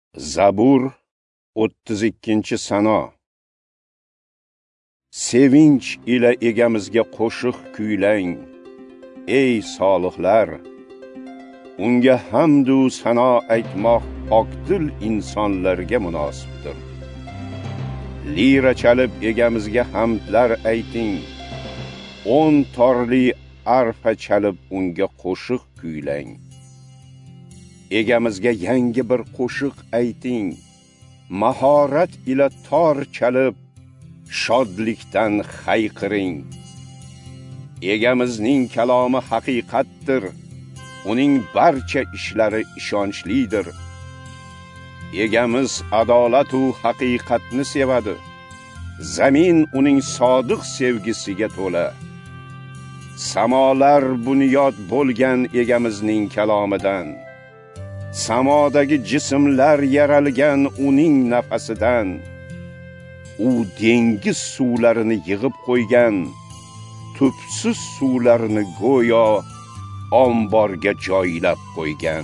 Zabur 32-sano. Sevinch ila egamizga qo'shiq kuylang, ey solihlar. Unga hamdu sano aytmoq pokdil insonlarga munosibdir. Lira chalib egamizga hamdlar ayting, 10 torli arfa chalib unga qo'shiq kuylang. Egamizga yangi bir qo'shiq ayting, mahorat ila tor chalib shodlikdan hayqiring. Egamizning kalomi haqiqatdir, uning barcha ishlari ishonchlidir. Egamiz adolat va haqiqatni sevadi. Zamin uning sodiq sevgisiga to'la. Samolar bunyod bo'lgan egamizning kalomidan. Samodagi jismlar yaralgan uning nafasidan. U dengiz suvlarini yig'ib qo'ygan, tubsiz suvlarini go'yo omborga joylab qo'ygan.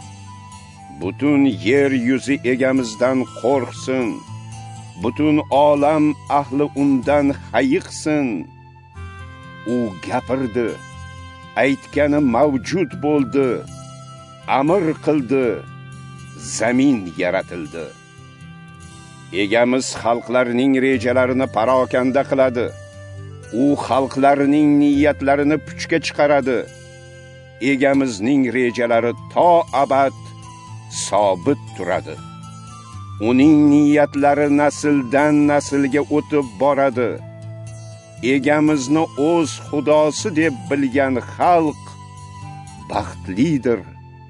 Butun yer yuzi egamizdan qo'rqsin, butun olam ahli undan hayiqsin. U gapirdi, aytgani mavjud bo'ldi, amr qildi, zamin yaratildi. Egamiz xalqlarning rejalarini parokanda qiladi. U xalqlarning niyatlarini puchga chiqaradi. Egamizning rejalari to abad sobit turadi. Uning niyatlari nasldan naslga o'tib boradi. Egamizni o'z xudosi deb bilgan xalq baxtlidir.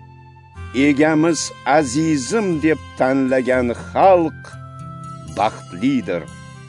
Egamiz azizim deb tanlagan xalq baxtlidir.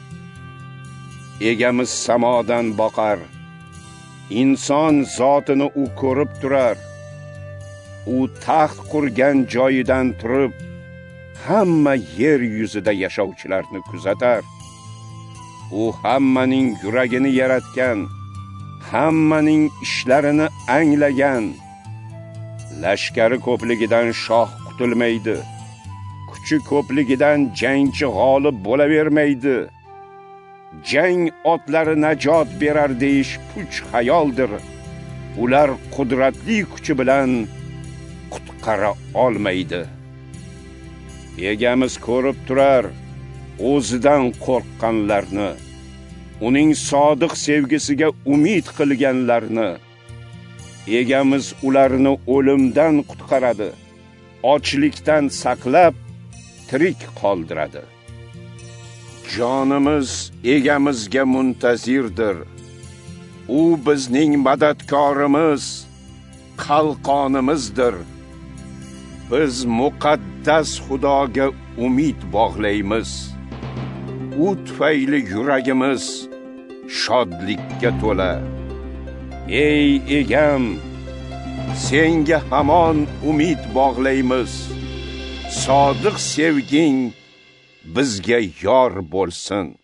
Egamiz samodan boqar, inson zotini u ko'rib turar. U taxt qurgan joyidan turib, hamma yer yuzida yashovchilarni kuzatar. U hammaning yuragini yaratgan, hammaning ishlarini anglagan. Lashkari ko'pligidan shoh qutulmaydi. Kuchi ko'pligidan jangchi g'olib bo'lavermaydi. Jang otlari najot berar deyish puch xayoldir. Ular qudratli kuchi bilan qutqara olmaydi. Egamiz ko'rib turar o'zidan qo'rqqanlarni, uning sodiq sevgisiga umid qilganlarni. Egamiz ularni o'limdan qutqaradi, ochlikdan saqlab tirik qoldiradi. Jonimiz egamizga muntazirdir. U bizning madadkorimiz, qalqonimizdir. Biz muqaddas Xudoga umid bog'laymiz. U tufayli yuragimiz shodlikka to'la. Ey egam, senga hamon umid bog'laymiz. Sodiq sevging bizga yor bo'lsin.